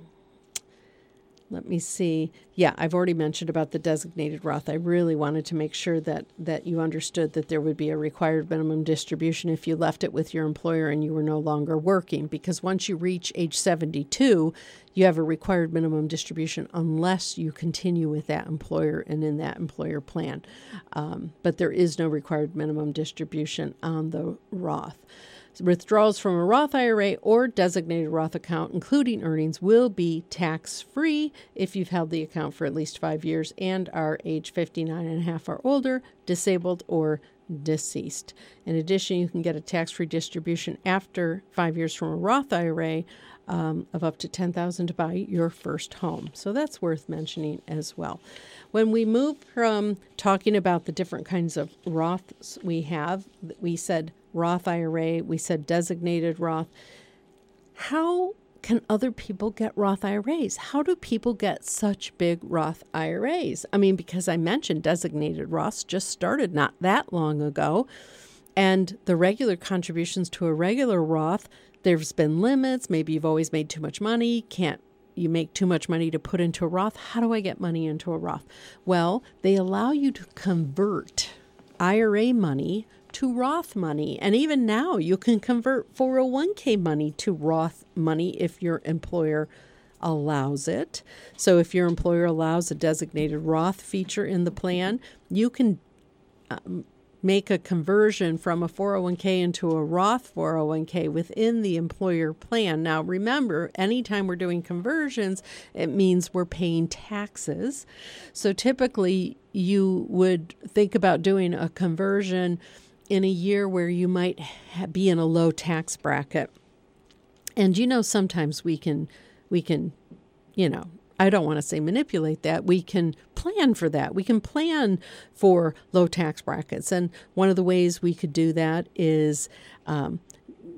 let me see. Yeah, I've already mentioned about the designated Roth. I really wanted to make sure that, that you understood that there would be a required minimum distribution if you left it with your employer and you were no longer working, because once you reach age seventy-two, you have a required minimum distribution unless you continue with that employer and in that employer plan. Um, but there is no required minimum distribution on the Roth. Withdrawals from a Roth I R A or designated Roth account, including earnings, will be tax-free if you've held the account for at least five years and are age fifty-nine and a half or older, disabled, or deceased. In addition, you can get a tax-free distribution after five years from a Roth I R A um, of up to ten thousand dollars to buy your first home. So that's worth mentioning as well. When we move from talking about the different kinds of Roths we have, we said Roth I R A, we said designated Roth. How can other people get Roth I R As? How do people get such big Roth I R As? I mean, because I mentioned designated Roths just started not that long ago, and the regular contributions to a regular Roth, there's been limits. Maybe you've always made too much money, can't you make too much money to put into a Roth. How do I get money into a Roth? Well, they allow you to convert I R A money to Roth money. And even now, you can convert four oh one k money to Roth money if your employer allows it. So if your employer allows a designated Roth feature in the plan, you can um, make a conversion from a four oh one k into a Roth four oh one k within the employer plan. Now, remember, anytime we're doing conversions, it means we're paying taxes. So typically, you would think about doing a conversion in a year where you might ha- be in a low tax bracket. And you know, sometimes we can, we can, you know, I don't want to say manipulate that. We can plan for that. We can plan for low tax brackets. And one of the ways we could do that is um,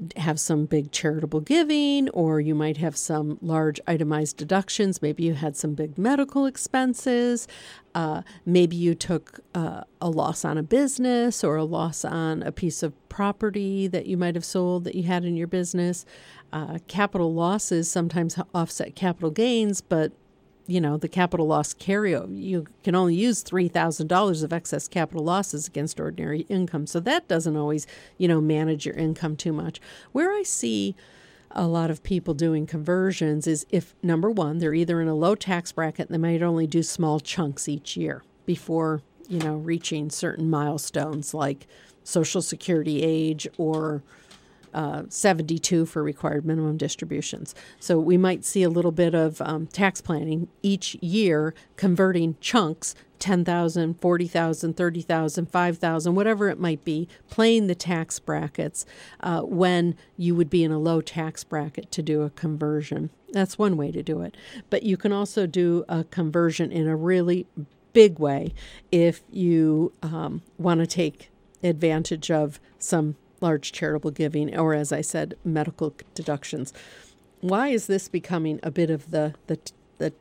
have some big charitable giving, or you might have some large itemized deductions. Maybe you had some big medical expenses. Uh, maybe you took uh, a loss on a business or a loss on a piece of property that you might have sold that you had in your business. Uh, capital losses sometimes offset capital gains, but you know, the capital loss carryover, you can only use three thousand dollars of excess capital losses against ordinary income. So that doesn't always, you know, manage your income too much. Where I see a lot of people doing conversions is if, number one, they're either in a low tax bracket, they might only do small chunks each year before, you know, reaching certain milestones like Social Security age or Uh, seventy-two for required minimum distributions. So we might see a little bit of um, tax planning each year, converting chunks, ten thousand, forty thousand, thirty thousand, five thousand, whatever it might be, playing the tax brackets uh, when you would be in a low tax bracket to do a conversion. That's one way to do it. But you can also do a conversion in a really big way if you um, want to take advantage of some large charitable giving, or as I said, medical deductions. Why is this becoming a bit of the, the the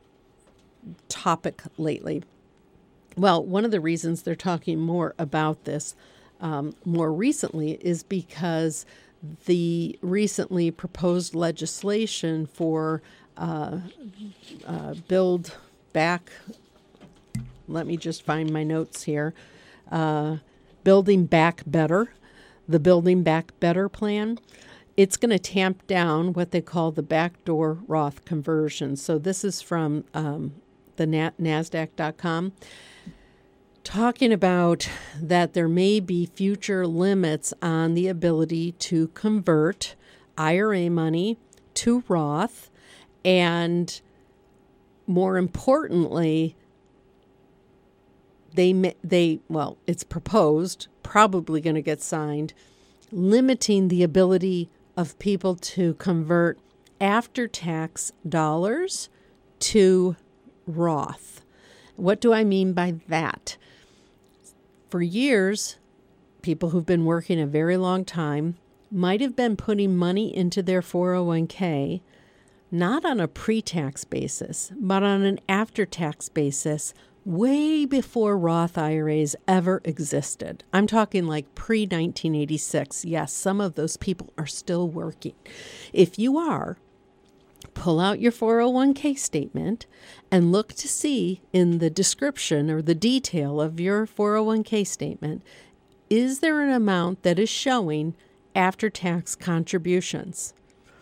topic lately? Well, one of the reasons they're talking more about this um, more recently is because the recently proposed legislation for uh, uh, Build Back, let me just find my notes here, uh, Building Back Better, the Building Back Better plan, it's going to tamp down what they call the backdoor Roth conversion. So this is from um, the NASDAQ dot com, talking about that there may be future limits on the ability to convert I R A money to Roth, and more importantly, They, they well, it's proposed, probably going to get signed, limiting the ability of people to convert after-tax dollars to Roth. What do I mean by that? For years, people who've been working a very long time might have been putting money into their four oh one k, not on a pre-tax basis, but on an after-tax basis, way before Roth I R As ever existed. I'm talking like pre nineteen eighty-six. Yes, some of those people are still working. If you are, pull out your four oh one k statement and look to see in the description or the detail of your four oh one k statement, is there an amount that is showing after-tax contributions?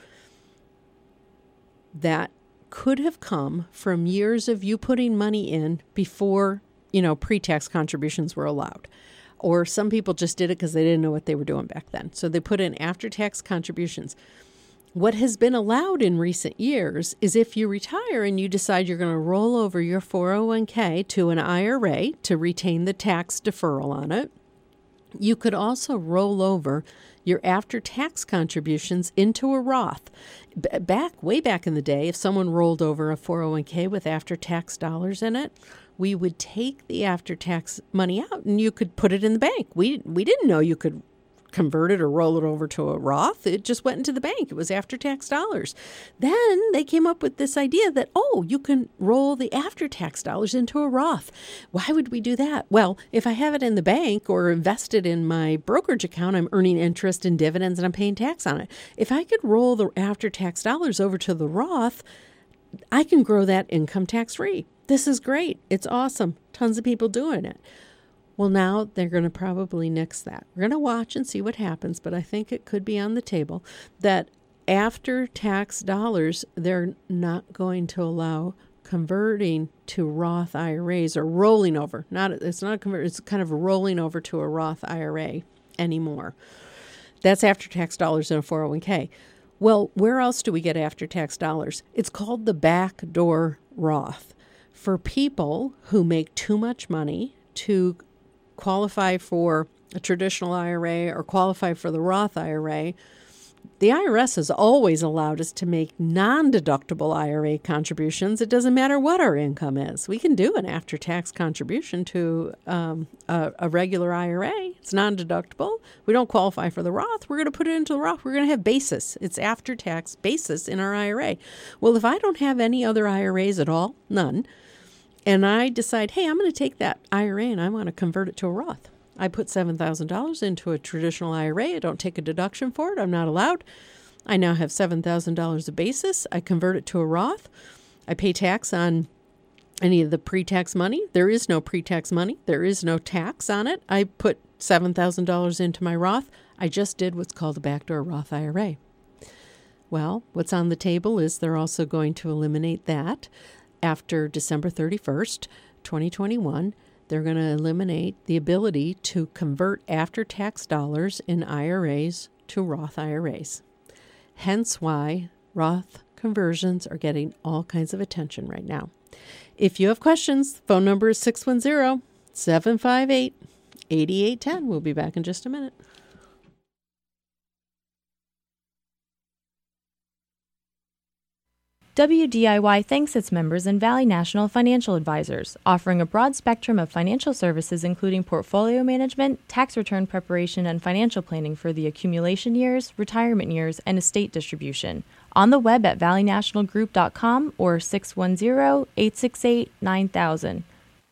That could have come from years of you putting money in before, you know, pre-tax contributions were allowed. Or some people just did it because they didn't know what they were doing back then. So they put in after-tax contributions. What has been allowed in recent years is if you retire and you decide you're going to roll over your four oh one k to an I R A to retain the tax deferral on it, you could also roll over your after-tax contributions into a Roth. B- back, way back in the day, if someone rolled over a four oh one k with after-tax dollars in it, we would take the after-tax money out and you could put it in the bank. We we didn't know you could convert it or roll it over to a Roth. It just went into the bank. It was after-tax dollars. Then they came up with this idea that, oh, you can roll the after-tax dollars into a Roth. Why would we do that? Well, if I have it in the bank or invested in my brokerage account, I'm earning interest and dividends and I'm paying tax on it. If I could roll the after-tax dollars over to the Roth, I can grow that income tax-free. This is great. It's awesome. Tons of people doing it. Well, now they're going to probably nix that. We're going to watch and see what happens, but I think it could be on the table that after tax dollars, they're not going to allow converting to Roth I R As or rolling over. Not it's not a convert, it's kind of rolling over to a Roth I R A anymore. That's after tax dollars in a four oh one k. Well, where else do we get after tax dollars? It's called the backdoor Roth. For people who make too much money to qualify for a traditional I R A or qualify for the Roth I R A, the I R S has always allowed us to make non-deductible I R A contributions. It doesn't matter what our income is. We can do an after-tax contribution to um, a, a regular I R A. It's non-deductible. We don't qualify for the Roth. We're going to put it into the Roth. We're going to have basis. It's after-tax basis in our I R A. Well, if I don't have any other I R As at all, none, and I decide, hey, I'm going to take that I R A and I want to convert it to a Roth. I put seven thousand dollars into a traditional I R A. I don't take a deduction for it. I'm not allowed. I now have seven thousand dollars of basis. I convert it to a Roth. I pay tax on any of the pre-tax money. There is no pre-tax money. There is no tax on it. I put seven thousand dollars into my Roth. I just did what's called a backdoor Roth I R A. Well, what's on the table is they're also going to eliminate that after December thirty-first, twenty twenty-one. They're going to eliminate the ability to convert after-tax dollars in I R As to Roth I R As. Hence why Roth conversions are getting all kinds of attention right now. If you have questions, the phone number is six one zero, seven five eight, eight eight one zero. We'll be back in just a minute. W D I Y thanks its members and Valley National Financial Advisors, offering a broad spectrum of financial services including portfolio management, tax return preparation, and financial planning for the accumulation years, retirement years, and estate distribution. On the web at valley national group dot com or six one zero, eight six eight, nine thousand.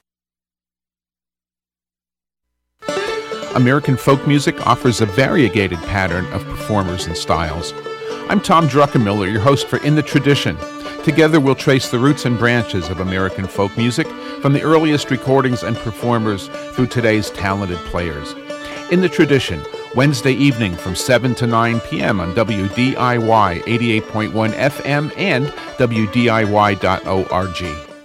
American folk music offers a variegated pattern of performers and styles. I'm Tom Druckenmiller, your host for In the Tradition. Together we'll trace the roots and branches of American folk music from the earliest recordings and performers through today's talented players. In the Tradition, Wednesday evening from seven to nine p.m. on W D I Y eighty-eight point one F M and W D I Y dot org.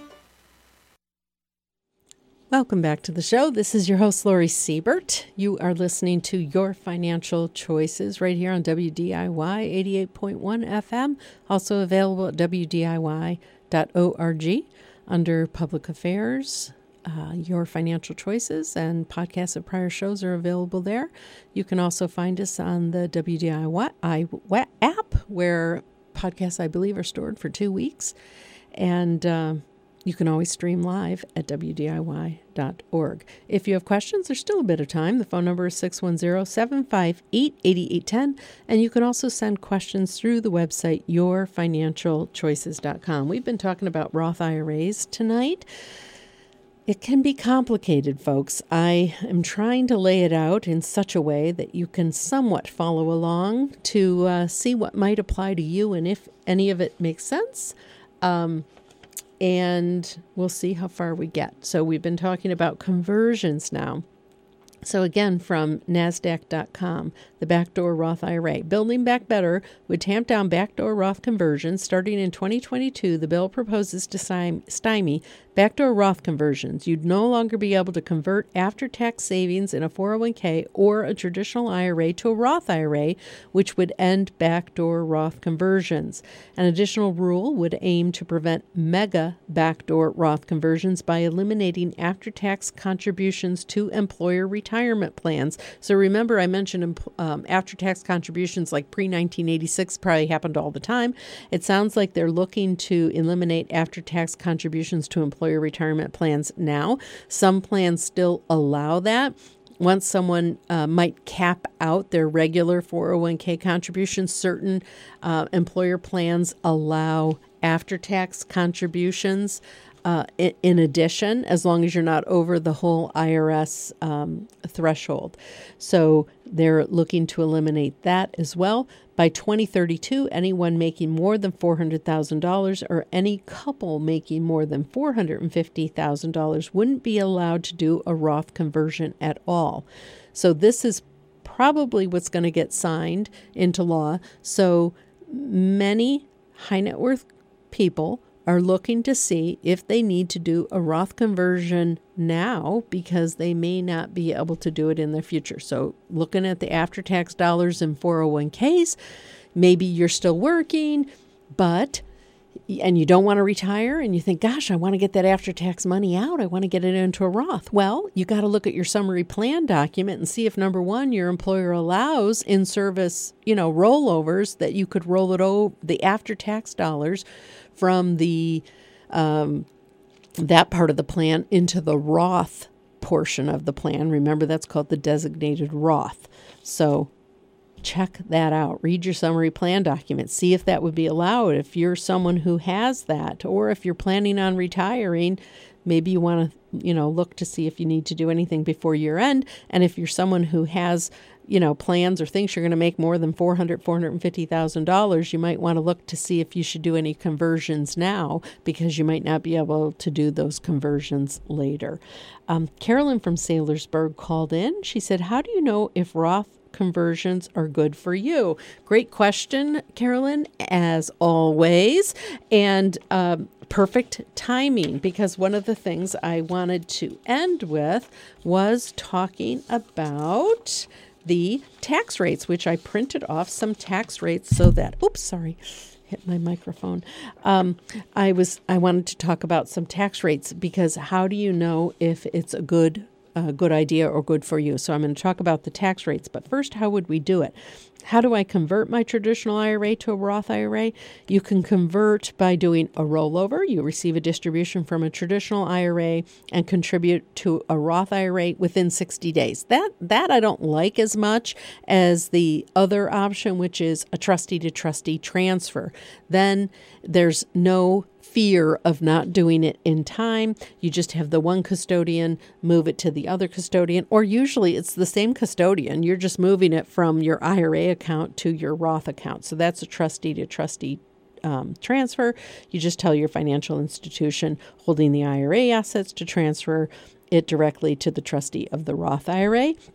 Welcome back to the show. This is your host, Lori Siebert. You are listening to Your Financial Choices right here on W D I Y eighty-eight point one F M, also available at W D I Y dot org under Public Affairs. Uh, Your Financial Choices and podcasts of prior shows are available there. You can also find us on the W D I Y app, where podcasts, I believe, are stored for two weeks. And uh, you can always stream live at W D I Y dot org. If you have questions, there's still a bit of time. The phone number is six one zero, seven five eight, eight eight one zero, and you can also send questions through the website your financial choices dot com. We've been talking about Roth I R As tonight. It can be complicated, folks. I am trying to lay it out in such a way that you can somewhat follow along to uh, see what might apply to you and if any of it makes sense. Um, and we'll see how far we get. So we've been talking about conversions now. So again, from NASDAQ dot com, the backdoor Roth I R A. Building Back Better would tamp down backdoor Roth conversions. Starting in twenty twenty-two, the bill proposes to stymie backdoor Roth conversions. You'd no longer be able to convert after-tax savings in a four oh one k or a traditional I R A to a Roth I R A, which would end backdoor Roth conversions. An additional rule would aim to prevent mega backdoor Roth conversions by eliminating after-tax contributions to employer retirement plans. So remember, I mentioned um, after-tax contributions like pre nineteen eighty-six probably happened all the time. It sounds like they're looking to eliminate after-tax contributions to employer retirement plans now. Some plans still allow that. Once someone uh, might cap out their regular four oh one k contributions, certain uh, employer plans allow after-tax contributions uh, in, in addition, as long as you're not over the whole I R S um, threshold. So they're looking to eliminate that as well. By twenty thirty-two, anyone making more than four hundred thousand dollars or any couple making more than four hundred fifty thousand dollars wouldn't be allowed to do a Roth conversion at all. So this is probably what's going to get signed into law. So many high net worth people are looking to see if they need to do a Roth conversion now because they may not be able to do it in the future. So looking at the after-tax dollars in four oh one k's, maybe you're still working, but and you don't want to retire and you think, gosh, I want to get that after-tax money out. I want to get it into a Roth. Well, you got to look at your summary plan document and see if, number one, your employer allows in-service, you know, rollovers that you could roll it over, the after-tax dollars from the um, that part of the plan into the Roth portion of the plan. Remember, that's called the designated Roth. So check that out. Read your summary plan document. See if that would be allowed. If you're someone who has that, or if you're planning on retiring, maybe you want to, you know, look to see if you need to do anything before year end. And if you're someone who has, you know, plans or thinks you're going to make more than four hundred thousand dollars, four hundred fifty thousand dollars, you might want to look to see if you should do any conversions now, because you might not be able to do those conversions later. Um, Carolyn from Saylorsburg called in. She said, how do you know if Roth conversions are good for you? Great question, Carolyn, as always. And um, perfect timing, because one of the things I wanted to end with was talking about the tax rates, which I printed off some tax rates so that, oops, sorry, hit my microphone. Um, I was, I wanted to talk about some tax rates, because how do you know if it's a good a good idea or good for you? So I'm going to talk about the tax rates. But first, how would we do it? How do I convert my traditional I R A to a Roth I R A? You can convert by doing a rollover. You receive a distribution from a traditional I R A and contribute to a Roth I R A within sixty days. That that I don't like as much as the other option, which is a trustee to trustee transfer. Then there's no fear of not doing it in time. You just have the one custodian move it to the other custodian, or usually it's the same custodian. You're just moving it from your I R A account to your Roth account. So that's a trustee to trustee um, transfer. You just tell your financial institution holding the I R A assets to transfer it directly to the trustee of the Roth I R A.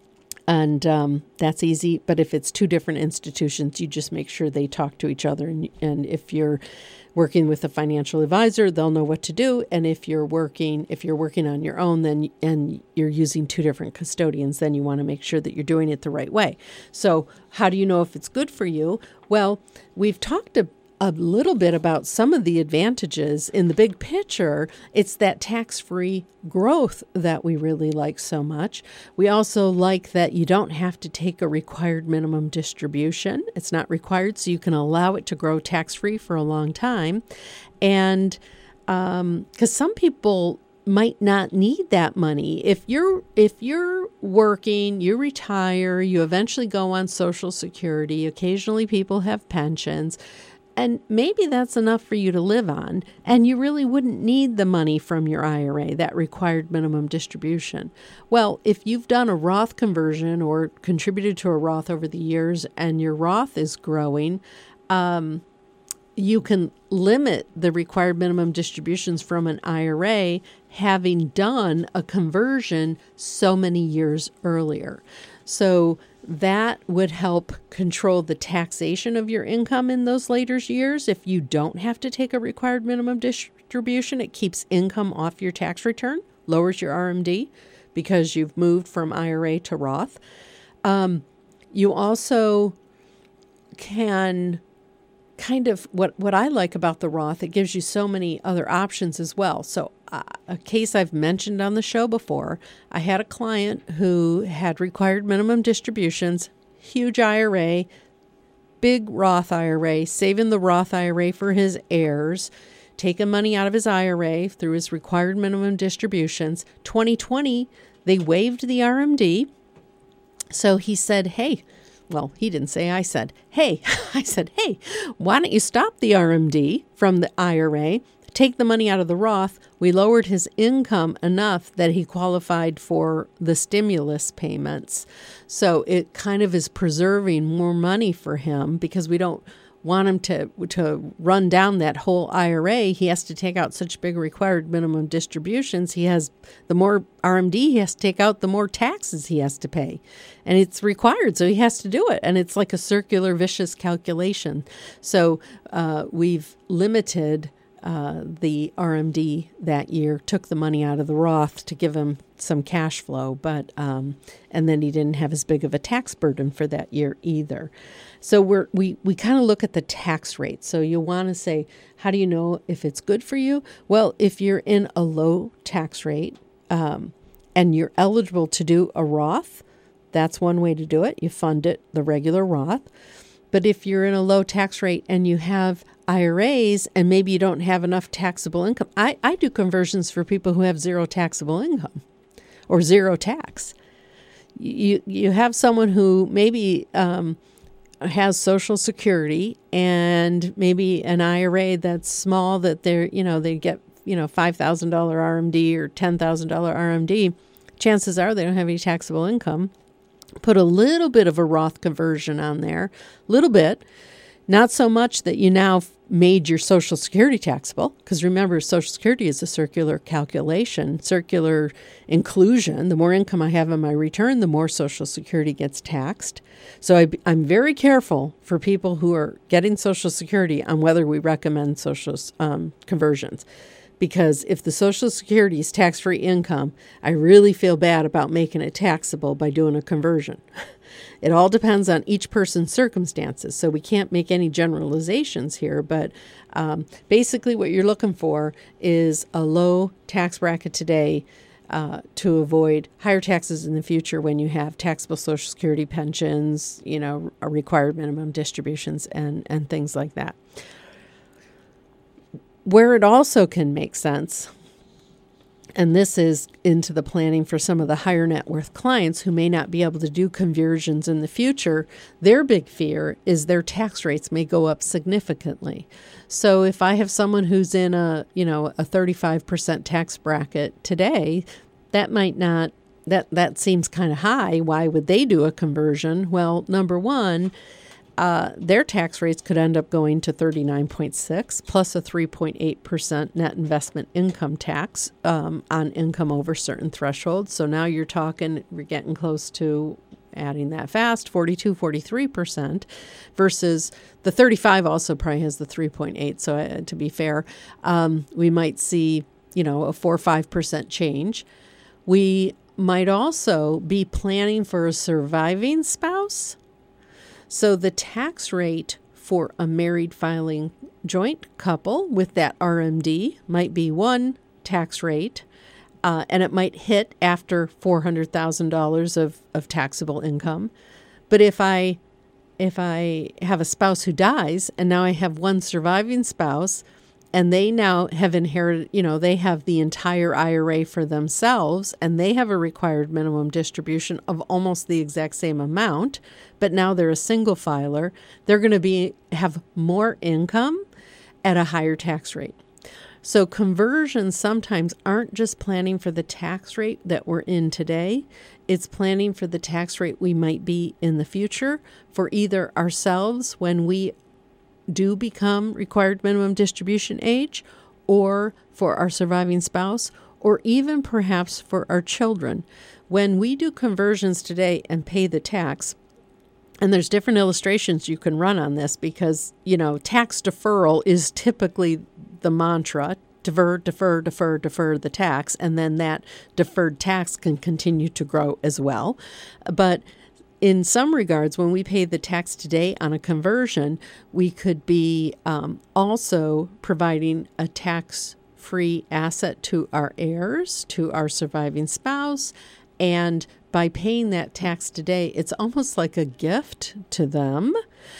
And um, that's easy. But if it's two different institutions, you just make sure they talk to each other. And, and if you're working with a financial advisor, they'll know what to do. And if you're working, if you're working on your own, then and you're using two different custodians, then you want to make sure that you're doing it the right way. So how do you know if it's good for you? Well, we've talked a, a little bit about some of the advantages in the big picture. It's that tax-free growth that we really like so much. We also like that you don't have to take a required minimum distribution. It's not required, so you can allow it to grow tax-free for a long time. And um, because some people might not need that money. If you're if you're working, you retire, you eventually go on Social Security. Occasionally people have pensions. And maybe that's enough for you to live on, and you really wouldn't need the money from your I R A, that required minimum distribution. Well, if you've done a Roth conversion or contributed to a Roth over the years and your Roth is growing, um, you can limit the required minimum distributions from an I R A having done a conversion so many years earlier. So that would help control the taxation of your income in those later years. If you don't have to take a required minimum distribution, it keeps income off your tax return, lowers your R M D because you've moved from I R A to Roth. Um, you also can kind of, what, what I like about the Roth, it gives you so many other options as well. So uh, a case I've mentioned on the show before, I had a client who had required minimum distributions, huge I R A, big Roth I R A, saving the Roth I R A for his heirs, taking money out of his I R A through his required minimum distributions. twenty twenty, they waived the R M D. So he said, hey, well, he didn't say, I said, hey, I said, hey, why don't you stop the R M D from the I R A, take the money out of the Roth? We lowered his income enough that he qualified for the stimulus payments. So it kind of is preserving more money for him, because we don't want him to to run down that whole I R A. He has to take out such big required minimum distributions. He has, the more R M D he has to take out, the more taxes he has to pay. And it's required, so he has to do it. And it's like a circular, vicious calculation. So uh, we've limited uh, the R M D that year, took the money out of the Roth to give him some cash flow, but um, and then he didn't have as big of a tax burden for that year either. So we're, we, we kind of look at the tax rate. So you want to say, how do you know if it's good for you? Well, if you're in a low tax rate um, and you're eligible to do a Roth, that's one way to do it. You fund it, the regular Roth. But if you're in a low tax rate and you have I R As and maybe you don't have enough taxable income, I, I do conversions for people who have zero taxable income or zero tax. You, you have someone who maybe um, has Social Security and maybe an I R A that's small, that they're, you know, they get, you know, five thousand dollars R M D or ten thousand dollars R M D. Chances are they don't have any taxable income. Put a little bit of a Roth conversion on there, a little bit, not so much that you now made your Social Security taxable, because remember, Social Security is a circular calculation, circular inclusion. The more income I have in my return, the more Social Security gets taxed. So I, I'm very careful for people who are getting Social Security on whether we recommend social um, conversions. Because if the Social Security is tax-free income, I really feel bad about making it taxable by doing a conversion. It all depends on each person's circumstances, so we can't make any generalizations here. But um, basically what you're looking for is a low tax bracket today uh, to avoid higher taxes in the future when you have taxable Social Security pensions, you know, required minimum distributions, and, and things like that. Where it also can make sense, and this is into the planning for some of the higher net worth clients who may not be able to do conversions in the future, their big fear is their tax rates may go up significantly. So if I have someone who's in a, you know, a thirty-five percent tax bracket today, that might not, that, that seems kind of high. Why would they do a conversion? Well, number one, Uh, their tax rates could end up going to thirty-nine point six plus a three point eight percent net investment income tax um, on income over certain thresholds. So now you're talking, we're getting close to, adding that fast, forty-two, forty-three percent versus the thirty-five also probably has the three point eight. So uh, to be fair, um, we might see, you know, a four or five percent change. We might also be planning for a surviving spouse. So the tax rate for a married filing joint couple with that R M D might be one tax rate, uh, and it might hit after four hundred thousand dollars of, of taxable income. But if I if I have a spouse who dies and now I have one surviving spouse, and they now have inherited, you know, they have the entire I R A for themselves, and they have a required minimum distribution of almost the exact same amount, but now they're a single filer, they're going to be have more income at a higher tax rate. So conversions sometimes aren't just planning for the tax rate that we're in today. It's planning for the tax rate we might be in the future for either ourselves when we do become required minimum distribution age, or for our surviving spouse, or even perhaps for our children. When we do conversions today and pay the tax, and there's different illustrations you can run on this because, you know, tax deferral is typically the mantra. Defer, defer, defer, defer the tax, and then that deferred tax can continue to grow as well. But in some regards, when we pay the tax today on a conversion, we could be um, also providing a tax-free asset to our heirs, to our surviving spouse, and by paying that tax today, it's almost like a gift to them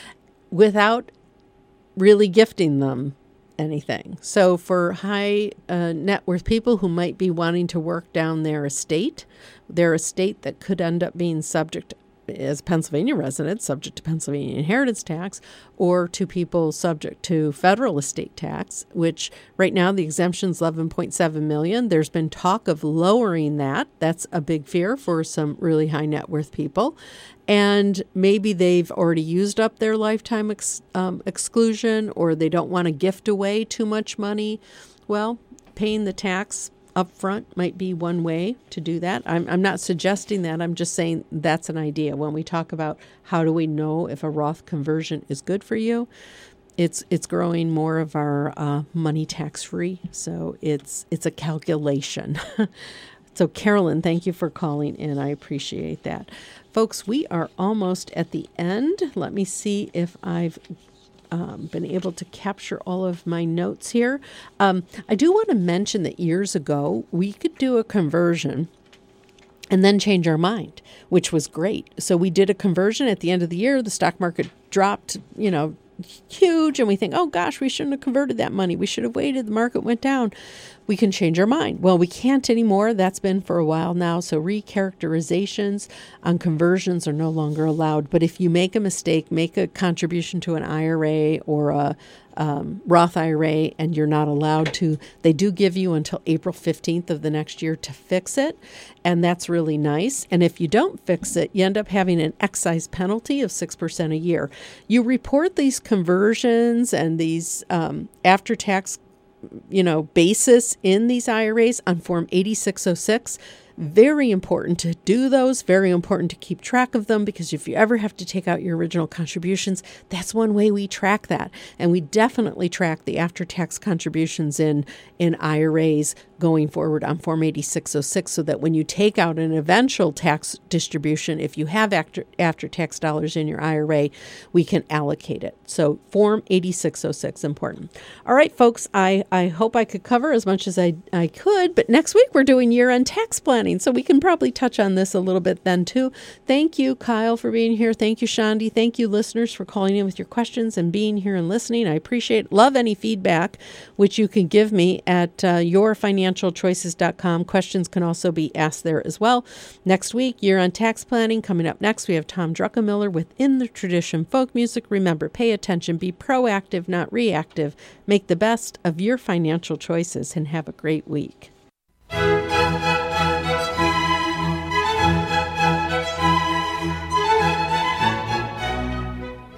without really gifting them anything. So for high uh, net worth people who might be wanting to work down their estate, their estate that could end up being subject as Pennsylvania residents, subject to Pennsylvania inheritance tax, or to people subject to federal estate tax, which right now the exemption is eleven point seven million dollars. There's been talk of lowering that. That's a big fear for some really high net worth people. And maybe they've already used up their lifetime ex, um, exclusion, or they don't want to gift away too much money. Well, paying the tax up front might be one way to do that. I'm, I'm not suggesting that. I'm just saying that's an idea. When we talk about how do we know if a Roth conversion is good for you, it's it's growing more of our uh, money tax free. So it's it's a calculation. So Carolyn, thank you for calling in. I appreciate that. Folks, we are almost at the end. Let me see if I've um, been able to capture all of my notes here. Um, I do want to mention that years ago, we could do a conversion and then change our mind, which was great. So we did a conversion at the end of the year. The stock market dropped, you know, huge, and we think, oh gosh, we shouldn't have converted that money. We should have waited. The market went down. We can change our mind. Well, we can't anymore. That's been for a while now. So recharacterizations on conversions are no longer allowed. But if you make a mistake, make a contribution to an I R A or a um, Roth I R A, and you're not allowed to, they do give you until April fifteenth of the next year to fix it. And that's really nice. And if you don't fix it, you end up having an excise penalty of six percent a year. You report these conversions and these um, after-tax you know, basis in these I R As on Form eighty-six oh six. Very important to do those, very important to keep track of them, because if you ever have to take out your original contributions, that's one way we track that. And we definitely track the after-tax contributions in, in I R As going forward on Form eighty-six oh six, so that when you take out an eventual tax distribution, if you have after, after-tax dollars in your I R A, we can allocate it. So Form eighty-six oh six, important. All right, folks, I, I hope I could cover as much as I, I could, but next week we're doing year-end tax planning. So we can probably touch on this a little bit then too. Thank you, Kyle, for being here. Thank you, Shandi. Thank you, listeners, for calling in with your questions and being here and listening. I appreciate it. Love any feedback, which you can give me at uh, your financial choices dot com. Questions can also be asked there as well. Next week, year on tax planning. Coming up next, we have Tom Druckenmiller with In the Tradition Folk Music. Remember, pay attention, be proactive, not reactive. Make the best of your financial choices, and have a great week.